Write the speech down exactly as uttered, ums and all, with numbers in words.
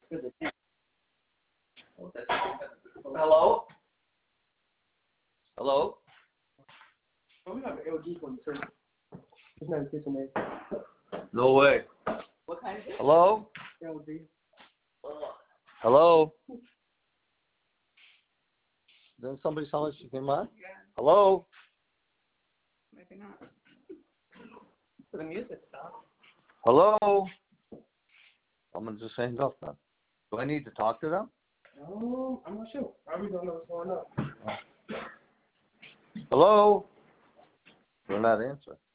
Hello? Hello? Oh, we have an L G one too. It's not a kitchen No way. What kind of it? Hello? L G. Hello? Didn't somebody sound like she came by? Yeah, Hello? maybe not. So the music stopped. Hello? I'm gonna just hang up then. Do I need to talk to them? Oh, I'm not sure. I really don't know what's going on. Hello? They're not answering.